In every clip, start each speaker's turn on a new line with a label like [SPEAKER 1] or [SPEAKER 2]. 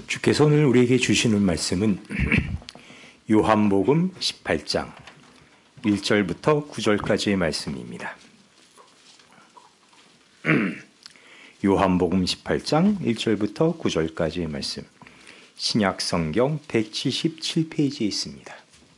[SPEAKER 1] 주께서 오늘 우리에게 주시는 말씀은 요한복음 18장 1절부터 9절까지의 말씀입니다. 요한복음 18장 1절부터 9절까지의 말씀, 신약 성경 177페이지에 있습니다.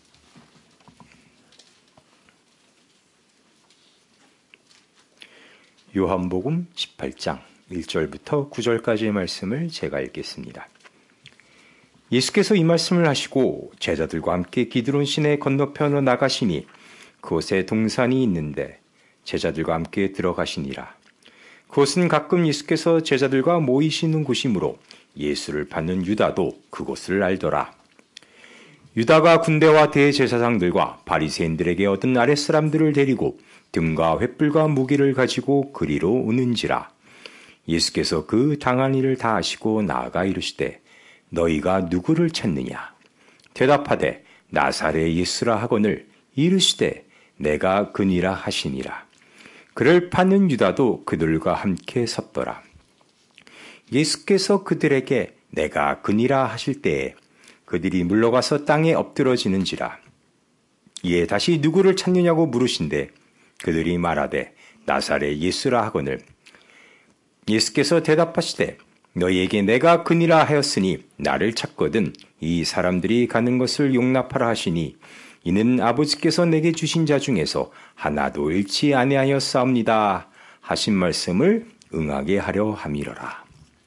[SPEAKER 1] 요한복음 18장 1절부터 9절까지의 말씀을 제가 읽겠습니다. 예수께서 이 말씀을 하시고 제자들과 함께 기드론 시내 건너편으로 나가시니 그곳에 동산이 있는데 제자들과 함께 들어가시니라. 그곳은 가끔 예수께서 제자들과 모이시는 곳이므로 예수를 받는 유다도 그곳을 알더라. 유다가 군대와 대제사장들과 바리새인들에게 얻은 아랫사람들을 데리고 등과 횃불과 무기를 가지고 그리로 오는지라. 예수께서 그 당한 일을 다 아시고 나아가 이르시되 너희가 누구를 찾느냐? 대답하되 나사렛 예수라 하거늘 이르시되 내가 그니라 하시니라. 그를 파는 유다도 그들과 함께 섰더라. 예수께서 그들에게 내가 그니라 하실 때에 그들이 물러가서 땅에 엎드러지는지라. 이에 다시 누구를 찾느냐고 물으신대 그들이 말하되 나사렛 예수라 하거늘 예수께서 대답하시되 너희에게 내가 그니라 하였으니 나를 찾거든 이 사람들이 가는 것을 용납하라 하시니 이는 아버지께서 내게 주신 자 중에서 하나도 잃지 아니하였사옵니다 하신 말씀을 응하게 하려 함이러라.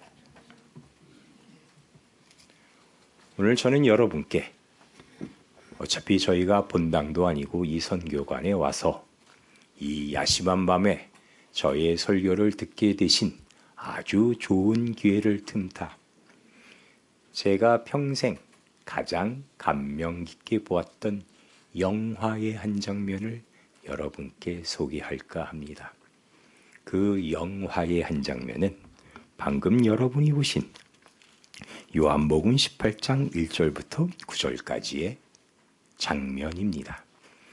[SPEAKER 1] 오늘 저는 여러분께 어차피 저희가 본당도 아니고 이 선교관에 와서 이 야심한 밤에 저의 설교를 듣게 되신 아주 좋은 기회를 틈타 제가 평생 가장 감명 깊게 보았던 영화의 한 장면을 여러분께 소개할까 합니다. 그 영화의 한 장면은 방금 여러분이 보신 요한복음 18장 1절부터 9절까지의 장면입니다.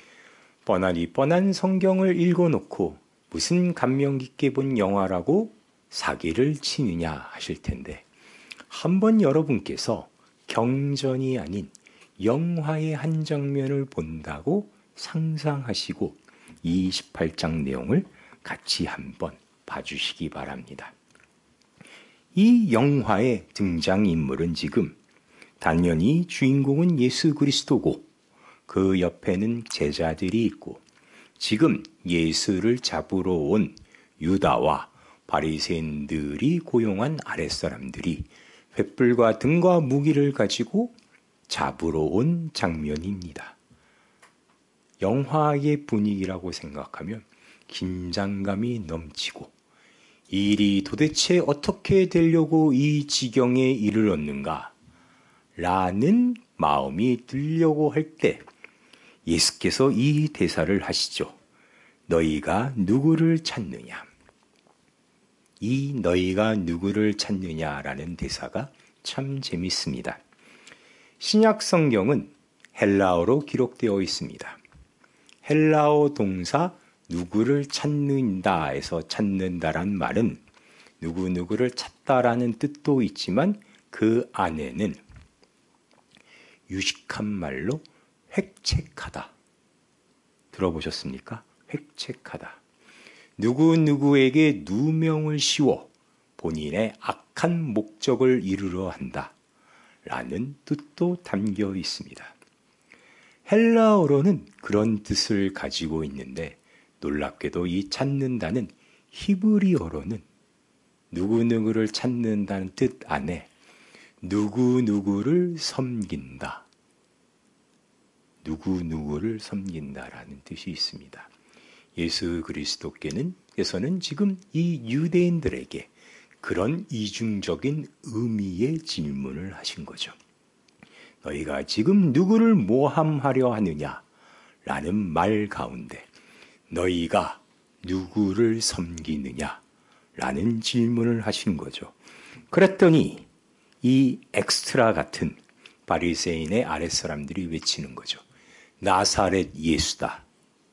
[SPEAKER 1] 뻔한 성경을 읽어놓고 무슨 감명 깊게 본 영화라고 사기를 치느냐 하실 텐데 한번 여러분께서 경전이 아닌 영화의 한 장면을 본다고 상상하시고 이 18장 내용을 같이 한번 봐주시기 바랍니다. 이 영화의 등장인물은 지금 당연히 주인공은 예수 그리스도고 그 옆에는 제자들이 있고 지금 예수를 잡으러 온 유다와 바리새인들이 고용한 아랫사람들이 횃불과 등과 무기를 가지고 잡으러 온 장면입니다. 영화의 분위기라고 생각하면 긴장감이 넘치고 일이 도대체 어떻게 되려고 이 지경에 이르렀는가 라는 마음이 들려고 할 때 예수께서 이 대사를 하시죠. 너희가 누구를 찾느냐? 이 너희가 누구를 찾느냐라는 대사가 참 재밌습니다. 신약 성경은 헬라어로 기록되어 있습니다. 헬라어 동사 누구를 찾는다에서 찾는다란 말은 누구누구를 찾다라는 뜻도 있지만 그 안에는 유식한 말로 획책하다. 들어보셨습니까? 획책하다. 누구누구에게 누명을 씌워 본인의 악한 목적을 이루려 한다 라는 뜻도 담겨 있습니다. 헬라어로는 그런 뜻을 가지고 있는데 놀랍게도 이 찾는다는 히브리어로는 누구누구를 찾는다는 뜻 안에 누구누구를 섬긴다. 누구누구를 섬긴다라는 뜻이 있습니다. 예수 그리스도께서는 지금 이 유대인들에게 그런 이중적인 의미의 질문을 하신 거죠. 너희가 지금 누구를 모함하려 하느냐? 라는 말 가운데 너희가 누구를 섬기느냐? 라는 질문을 하신 거죠. 그랬더니 이 엑스트라 같은 바리새인의 아랫사람들이 외치는 거죠. 나사렛 예수다.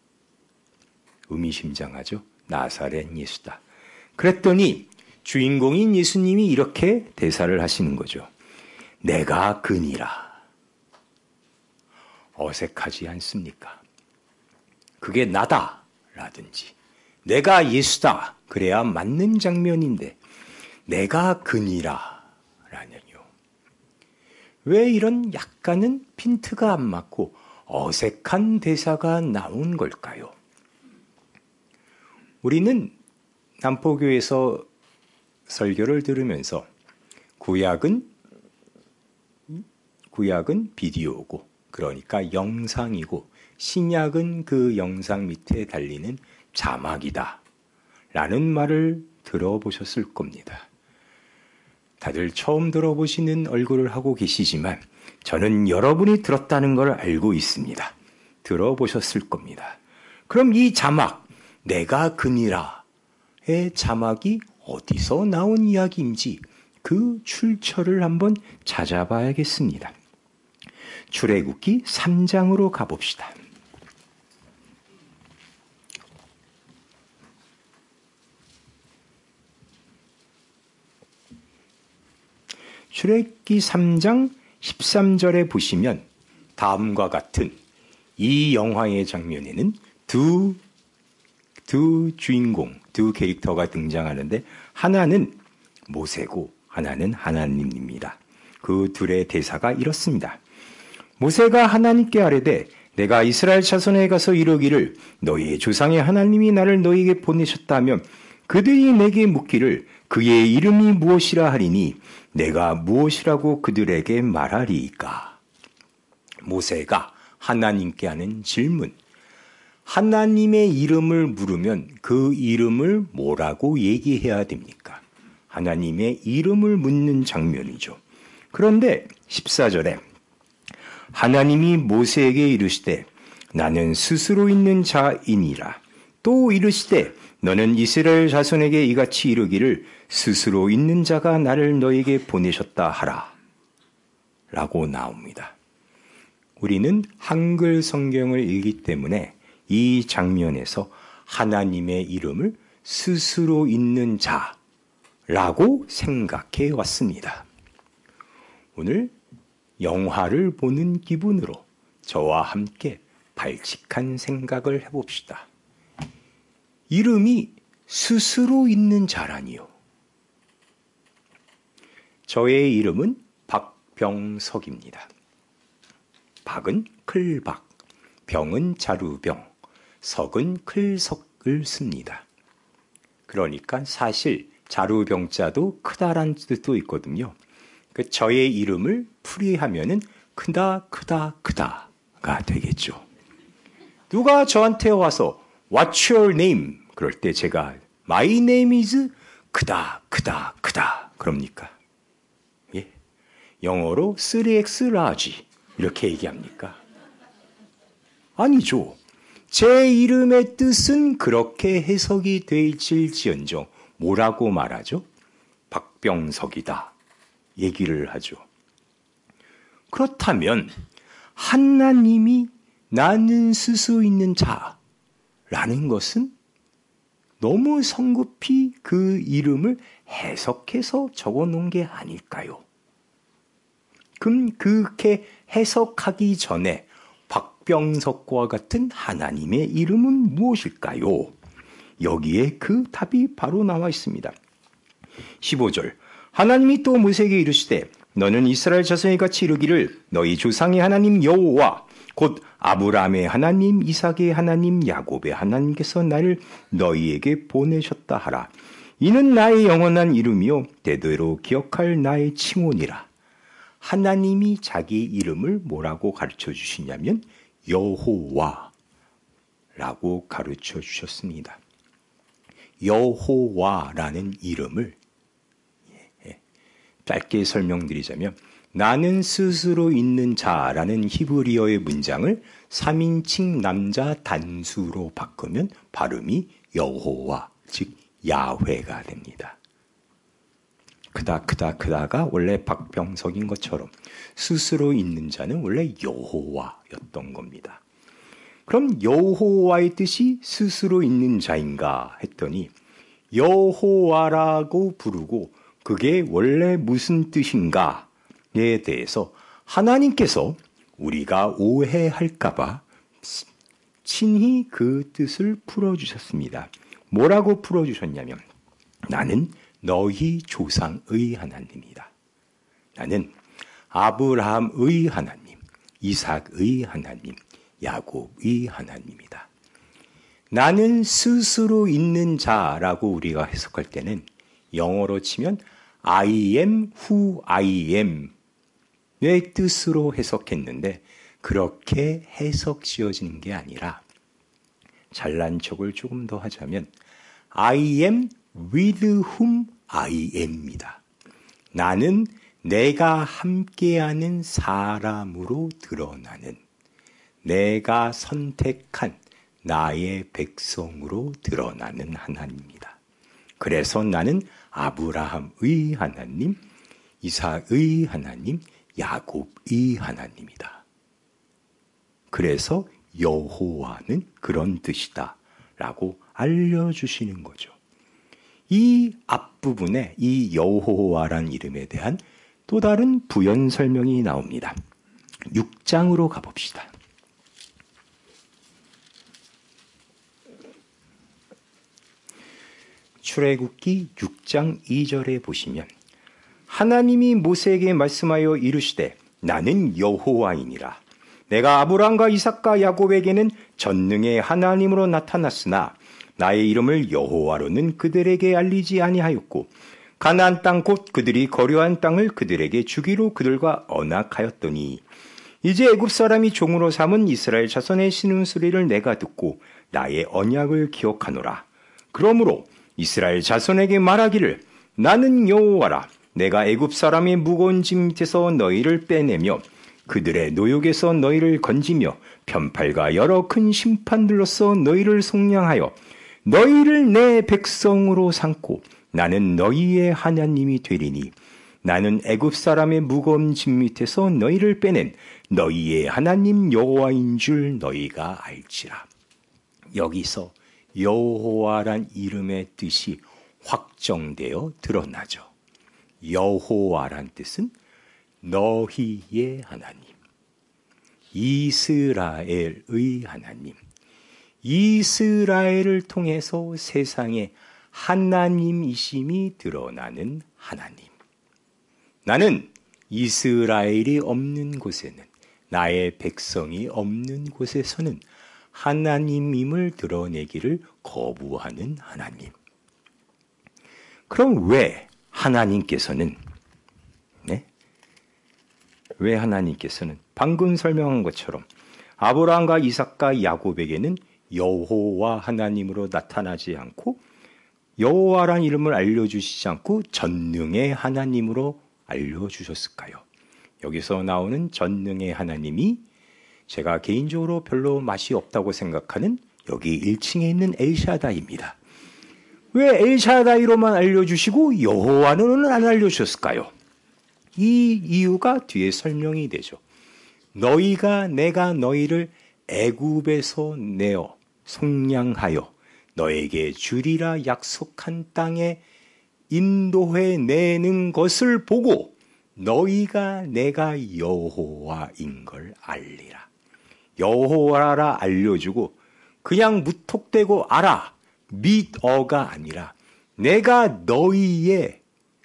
[SPEAKER 1] 의미심장하죠. 나사렛 예수다. 그랬더니 주인공인 예수님이 이렇게 대사를 하시는 거죠. 내가 그니라. 어색하지 않습니까? 그게 나다 라든지 내가 예수다 그래야 맞는 장면인데 내가 그니라 라는요. 왜 이런 약간은 핀트가 안 맞고 어색한 대사가 나온 걸까요? 우리는 남포교에서 설교를 들으면서 구약은 비디오고 그러니까 영상이고 신약은 그 영상 밑에 달리는 자막이다 라는 말을 들어보셨을 겁니다. 다들 처음 들어보시는 얼굴을 하고 계시지만 저는 여러분이 들었다는 걸 알고 있습니다. 들어보셨을 겁니다. 그럼 이 자막, 내가 그니라의 자막이 어디서 나온 이야기인지 그 출처를 한번 찾아봐야겠습니다. 출애굽기 3장으로 가봅시다. 출애굽기 3장 13절에 보시면 다음과 같은 이 영화의 장면에는 두 주인공, 두 캐릭터가 등장하는데 하나는 모세고 하나는 하나님입니다. 그 둘의 대사가 이렇습니다. 모세가 하나님께 아뢰되 내가 이스라엘 자손에 가서 이르기를 너희의 조상의 하나님이 나를 너희에게 보내셨다면 그들이 내게 묻기를 그의 이름이 무엇이라 하리니 내가 무엇이라고 그들에게 말하리이까. 모세가 하나님께 하는 질문. 하나님의 이름을 물으면 그 이름을 뭐라고 얘기해야 됩니까? 하나님의 이름을 묻는 장면이죠. 그런데 14절에 하나님이 모세에게 이르시되 나는 스스로 있는 자이니라. 또 이르시되 너는 이스라엘 자손에게 이같이 이르기를 스스로 있는 자가 나를 너에게 보내셨다 하라. 라고 나옵니다. 우리는 한글 성경을 읽기 때문에 이 장면에서 하나님의 이름을 스스로 있는 자라고 생각해 왔습니다. 오늘 영화를 보는 기분으로 저와 함께 발칙한 생각을 해봅시다. 이름이 스스로 있는 자라니요. 저의 이름은 박병석입니다. 박은 클박, 병은 자루병, 석은 클석을 씁니다. 그러니까 사실 자루병자도 크다란 뜻도 있거든요. 저의 이름을 풀이하면은 크다가 되겠죠. 누가 저한테 와서 What's your name? 그럴 때 제가 My name is 크다 그럽니까? 예? 영어로 3X large 이렇게 얘기합니까? 아니죠. 제 이름의 뜻은 그렇게 해석이 될지언정 뭐라고 말하죠? 박병석이다 얘기를 하죠. 그렇다면 하나님이 나는 스스로 있는 자라는 것은 너무 성급히 그 이름을 해석해서 적어놓은 게 아닐까요? 그럼 그렇게 해석하기 전에 박병석과 같은 하나님의 이름은 무엇일까요? 여기에 그 답이 바로 나와 있습니다. 15절 하나님이 또 모세에게 이르시되 너는 이스라엘 자손에 같이 이르기를 너희 조상의 하나님 여호와 곧 아브라함의 하나님 이삭의 하나님 야곱의 하나님께서 나를 너희에게 보내셨다 하라. 이는 나의 영원한 이름이요 대대로 기억할 나의 칭호니라. 하나님이 자기 이름을 뭐라고 가르쳐 주시냐면 여호와라고 가르쳐 주셨습니다. 여호와라는 이름을 짧게 설명드리자면 나는 스스로 있는 자라는 히브리어의 문장을 3인칭 남자 단수로 바꾸면 발음이 여호와, 즉 야훼가 됩니다. 크다가 원래 박병석인 것처럼 스스로 있는 자는 원래 여호와였던 겁니다. 그럼 여호와의 뜻이 스스로 있는 자인가 했더니 여호와라고 부르고 그게 원래 무슨 뜻인가 대해서 하나님께서 우리가 오해할까봐 친히 그 뜻을 풀어주셨습니다. 뭐라고 풀어주셨냐면 나는 너희 조상의 하나님이다. 나는 아브라함의 하나님, 이삭의 하나님, 야곱의 하나님이다. 나는 스스로 있는 자라고 우리가 해석할 때는 영어로 치면 I am who I am 의 뜻으로 해석했는데 그렇게 해석 지어지는 게 아니라 잘난 척을 조금 더 하자면 I am with whom I am입니다. 나는 내가 함께하는 사람으로 드러나는 내가 선택한 나의 백성으로 드러나는 하나님입니다. 그래서 나는 아브라함의 하나님, 이삭의 하나님, 야곱의 하나님이다. 그래서 여호와는 그런 뜻이다 라고 알려주시는 거죠. 이 앞부분에 이 여호와란 이름에 대한 또 다른 부연 설명이 나옵니다. 6장으로 가봅시다. 출애굽기 6장 2절에 보시면 하나님이 모세에게 말씀하여 이르시되 나는 여호와이니라. 내가 아브라함과 이삭과 야곱에게는 전능의 하나님으로 나타났으나 나의 이름을 여호와로는 그들에게 알리지 아니하였고 가나안 땅 곧 그들이 거류한 땅을 그들에게 주기로 그들과 언약하였더니 이제 애굽 사람이 종으로 삼은 이스라엘 자손의 신음소리를 내가 듣고 나의 언약을 기억하노라. 그러므로 이스라엘 자손에게 말하기를 나는 여호와라. 내가 애굽 사람의 무거운 짐 밑에서 너희를 빼내며 그들의 노역에서 너희를 건지며 편팔과 여러 큰 심판들로서 너희를 속량하여 너희를 내 백성으로 삼고 나는 너희의 하나님이 되리니 나는 애굽 사람의 무거운 짐 밑에서 너희를 빼낸 너희의 하나님 여호와인 줄 너희가 알지라. 여기서 여호와란 이름의 뜻이 확정되어 드러나죠. 여호와란 뜻은 너희의 하나님, 이스라엘의 하나님, 이스라엘을 통해서 세상에 하나님이심이 드러나는 하나님. 나는 이스라엘이 없는 곳에는, 나의 백성이 없는 곳에서는 하나님임을 드러내기를 거부하는 하나님. 그럼 왜 하나님께서는 왜 하나님께서는 방금 설명한 것처럼 아브라함과 이삭과 야곱에게는 여호와 하나님으로 나타나지 않고 여호와란 이름을 알려주시지 않고 전능의 하나님으로 알려주셨을까요? 여기서 나오는 전능의 하나님이 제가 개인적으로 별로 맛이 없다고 생각하는 여기 1층에 있는 엘샤다이입니다. 왜 엘샤다이로만 알려주시고 여호와는 안 알려주셨을까요? 이 이유가 뒤에 설명이 되죠. 내가 너희를 애굽에서 내어 속량하여 너에게 주리라 약속한 땅에 인도해 내는 것을 보고 너희가 내가 여호와인 걸 알리라. 여호와라 알려주고 그냥 무턱대고 알아, 믿어가 아니라 내가 너희의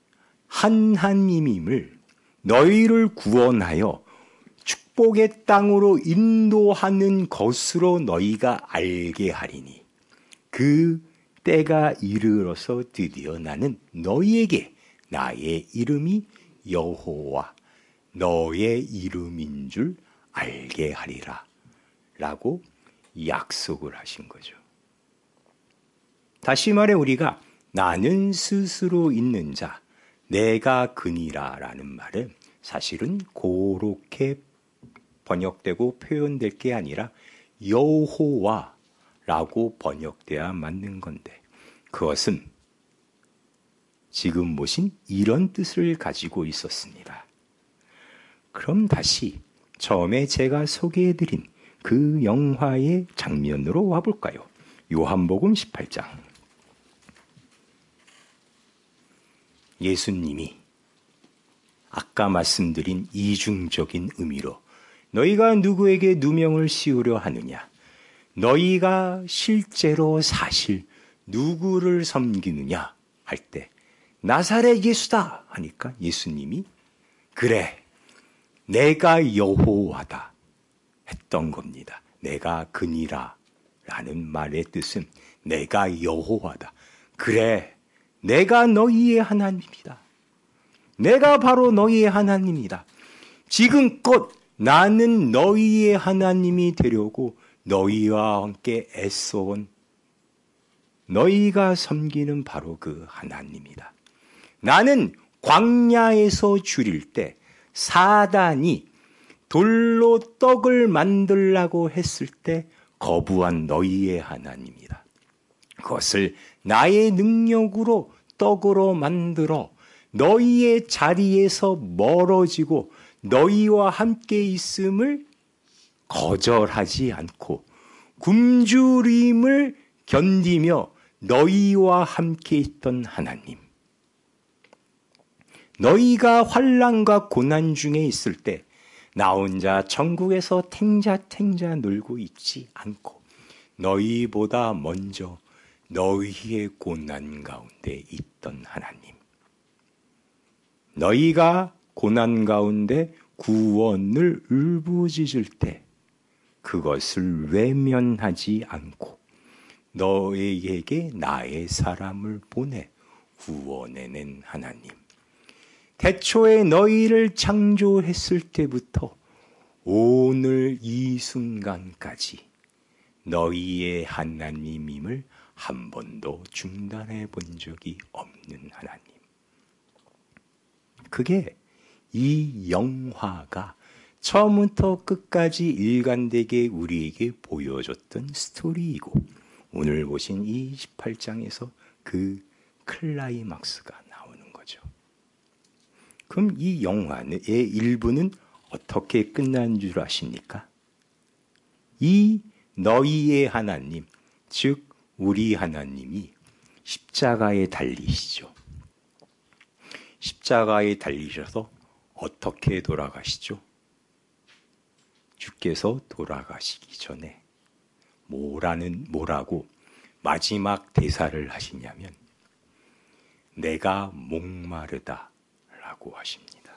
[SPEAKER 1] 하나님임을, 너희를 구원하여 축복의 땅으로 인도하는 것으로 너희가 알게 하리니 그 때가 이르러서 드디어 나는 너희에게 나의 이름이 여호와 너의 이름인 줄 알게 하리라 라고 약속을 하신 거죠. 다시 말해 우리가 나는 스스로 있는 자, 내가 그니라 라는 말은 사실은 그렇게 번역되고 표현될 게 아니라 여호와라고 번역돼야 맞는 건데 그것은 지금 보신 이런 뜻을 가지고 있었습니다. 그럼 다시 처음에 제가 소개해드린 그 영화의 장면으로 와볼까요? 요한복음 18장. 아까 말씀드린 이중적인 의미로 너희가 누구에게 누명을 씌우려 하느냐? 너희가 실제로 사실 누구를 섬기느냐 할 때 나사렛 예수다 하니까 예수님이 그래 내가 여호와다 했던 겁니다. 내가 그니라 라는 말의 뜻은 내가 여호와다. 그래 내가 너희의 하나님이다. 내가 바로 너희의 하나님이다. 지금껏 나는 너희의 하나님이 되려고 너희와 함께 애써온 너희가 섬기는 바로 그 하나님이다. 나는 광야에서 줄일 때 사단이 돌로 떡을 만들라고 했을 때 거부한 너희의 하나님이다. 그것을 나의 능력으로 떡으로 만들어 너희의 자리에서 멀어지고 너희와 함께 있음을 거절하지 않고 굶주림을 견디며 너희와 함께 있던 하나님. 너희가 환난과 고난 중에 있을 때 나 혼자 천국에서 탱자탱자 놀고 있지 않고 너희보다 먼저 너희의 고난 가운데 있던 하나님. 너희가 고난 가운데 구원을 울부짖을 때 그것을 외면하지 않고 너희에게 나의 사람을 보내 구원해낸 하나님. 태초에 너희를 창조했을 때부터 오늘 이 순간까지 너희의 하나님임을 한 번도 중단해 본 적이 없는 하나님. 그게 이 영화가 처음부터 끝까지 일관되게 우리에게 보여줬던 스토리이고 오늘 보신 이 18장에서 그 클라이막스가 나오는 거죠. 그럼 이 영화의 일부는 어떻게 끝난 줄 아십니까? 이 너희의 하나님, 즉 우리 하나님이 십자가에 달리시죠. 십자가에 달리셔서 어떻게 돌아가시죠? 주께서 돌아가시기 전에 뭐라고 마지막 대사를 하시냐면 내가 목마르다 라고 하십니다.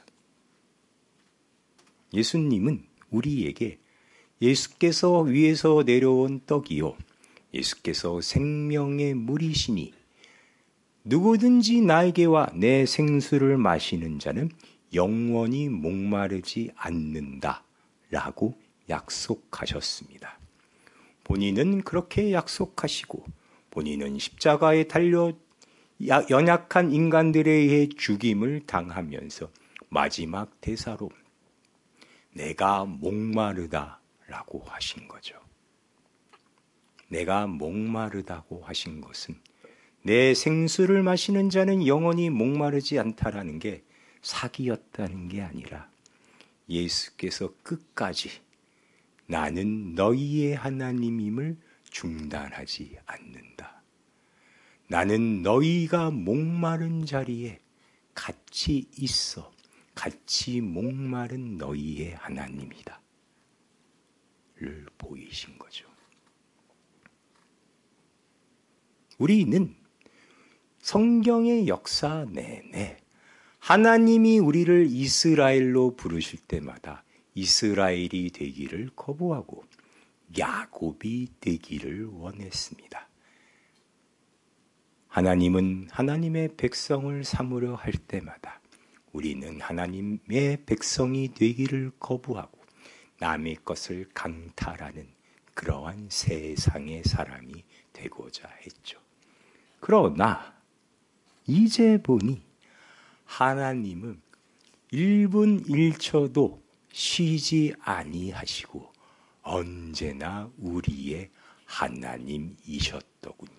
[SPEAKER 1] 예수님은 우리에게 예수께서 위에서 내려온 떡이요 예수께서 생명의 물이시니 누구든지 나에게 와 내 생수를 마시는 자는 영원히 목마르지 않는다 라고 약속하셨습니다. 본인은 그렇게 약속하시고 본인은 십자가에 달려 연약한 인간들에 의해 죽임을 당하면서 마지막 대사로 내가 목마르다 라고 하신 거죠. 내가 목마르다고 하신 것은 내 생수를 마시는 자는 영원히 목마르지 않다라는 게 사기였다는 게 아니라 예수께서 끝까지 나는 너희의 하나님임을 중단하지 않는다. 나는 너희가 목마른 자리에 같이 있어 같이 목마른 너희의 하나님이다. 를 보이신 거죠. 우리는 성경의 역사 내내 하나님이 우리를 이스라엘로 부르실 때마다 이스라엘이 되기를 거부하고 야곱이 되기를 원했습니다. 하나님은 하나님의 백성을 삼으려 할 때마다 우리는 하나님의 백성이 되기를 거부하고 남의 것을 강탈하는 그러한 세상의 사람이 되고자 했죠. 그러나 이제 보니 하나님은 1분 1초도 쉬지 아니하시고 언제나 우리의 하나님이셨더군요.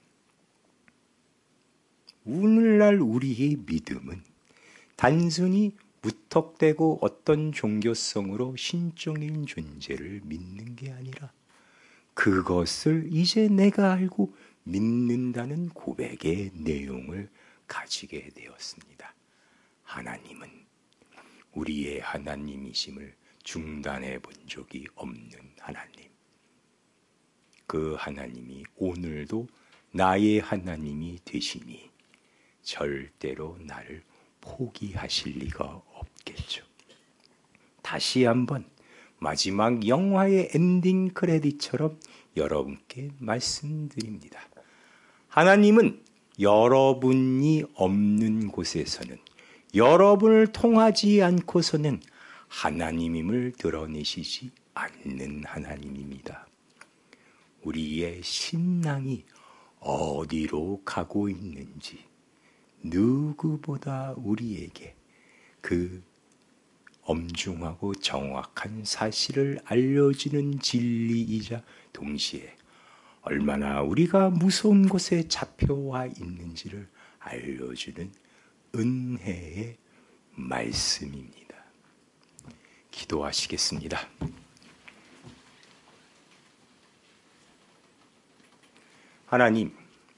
[SPEAKER 1] 오늘날 우리의 믿음은 단순히 무턱대고 어떤 종교성으로 신적인 존재를 믿는 게 아니라 그것을 이제 내가 알고 믿는다는 고백의 내용을 가지게 되었습니다. 하나님은 우리의 하나님이심을 중단해 본 적이 없는 하나님. 그 하나님이 오늘도 나의 하나님이 되시니 절대로 나를 포기하실 리가 없겠죠. 다시 한번 마지막 영화의 엔딩 크레딧처럼 여러분께 말씀드립니다. 하나님은 여러분이 없는 곳에서는, 여러분을 통하지 않고서는 하나님임을 드러내시지 않는 하나님입니다. 우리의 신앙이 어디로 가고 있는지 누구보다 우리에게 그 엄중하고 정확한 사실을 알려주는 진리이자 동시에 얼마나 우리가 무서운 곳에 잡혀와 있는지를 알려주는 은혜의 말씀입니다. 기도하시겠습니다. 하나님,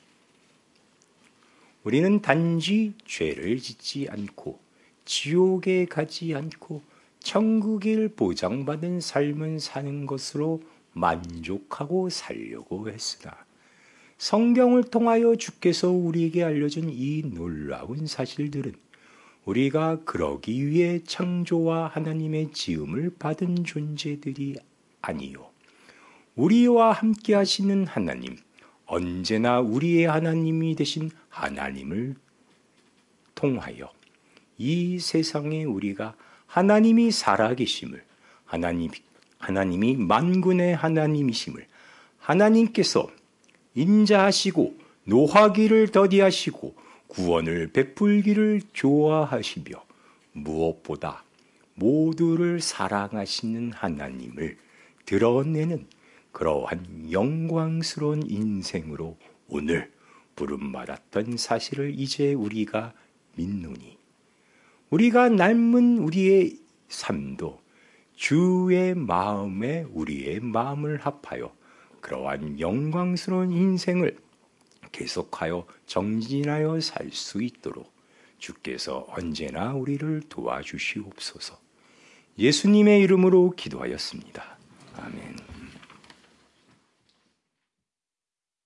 [SPEAKER 1] 우리는 단지 죄를 짓지 않고 지옥에 가지 않고 천국을 보장받은 삶을 사는 것으로 만족하고 살려고 했으나 성경을 통하여 주께서 우리에게 알려준 이 놀라운 사실들은 우리가 그러기 위해 창조와 하나님의 지음을 받은 존재들이 아니요, 우리와 함께 하시는 하나님, 언제나 우리의 하나님이 되신 하나님을 통하여 이 세상에 우리가 하나님이 살아계심을, 하나님이 만군의 하나님이심을, 하나님께서 인자하시고 노하기를 더디하시고 구원을 베풀기를 좋아하시며 무엇보다 모두를 사랑하시는 하나님을 드러내는 그러한 영광스러운 인생으로 오늘 부름받았던 사실을 이제 우리가 믿노니, 우리가 남은 우리의 삶도 주의 마음에 우리의 마음을 합하여 그러한 영광스러운 인생을 계속하여 정진하여 살 수 있도록 주께서 언제나 우리를 도와주시옵소서. 예수님의 이름으로 기도하였습니다. 아멘.